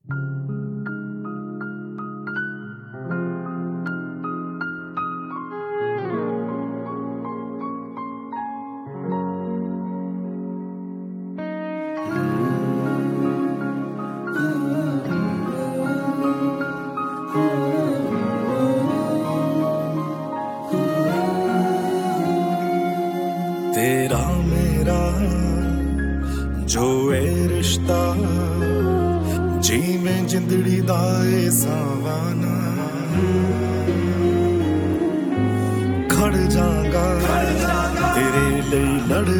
तेरा मेरा जो ए रिश्ता जिवें जिंदड़ी दा ए सावाना खड़ जागा तेरे लिए लड़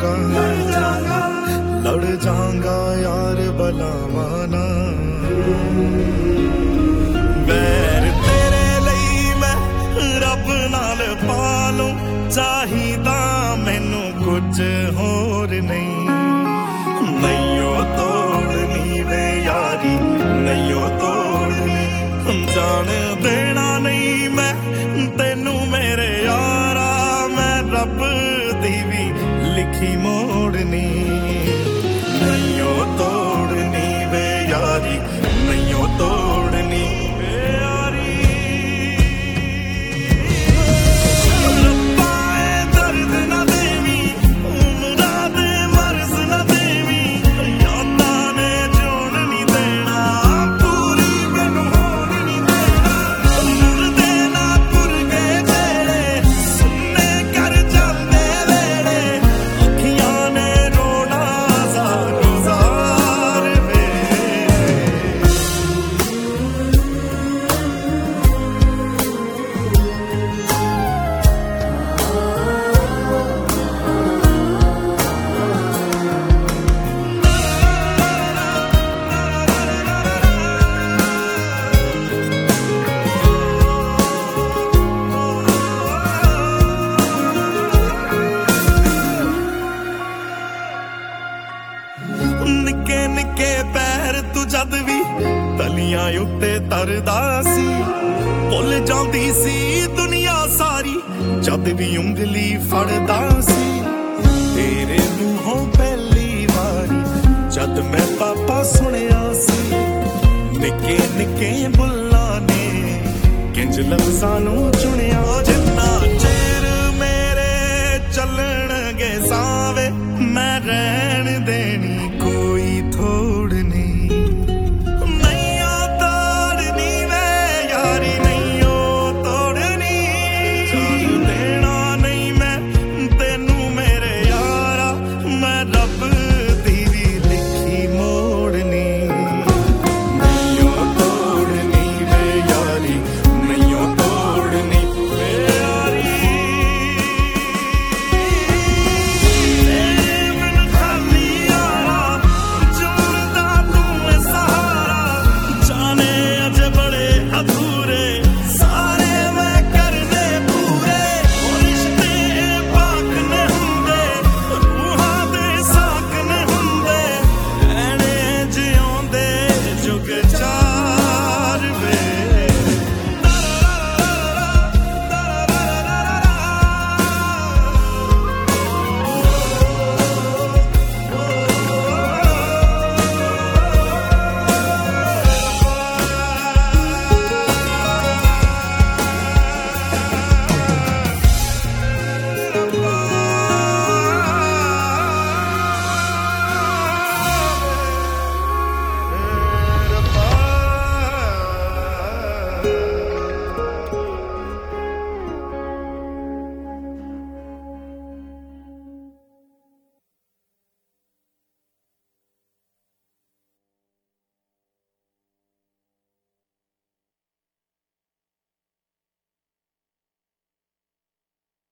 जागा यार बलावाना बैर तेरे लिए मैं रब नाल पालूं चाहिदा मैनू कुछ होर नहीं नैयो तोड़नी वे यारी नैयो तोड़नी जान देना नहीं मैं तेनू मेरे यारा मैं रब दी भी लिखी मोड़नी नैयो तोड़नी वे यारी नैयो तोड़नी निके निके पैर तू जद भी तलियां उत्ते तरदा सी भुल जांदी सी दुनिया सारी जद भी उंगली फड़दा सी तेरे मुंहों पहली वारी जद मैं पापा सुनिया सी निके निके बुल्लां ने किंज लफ्ज़ां नूं चुनिया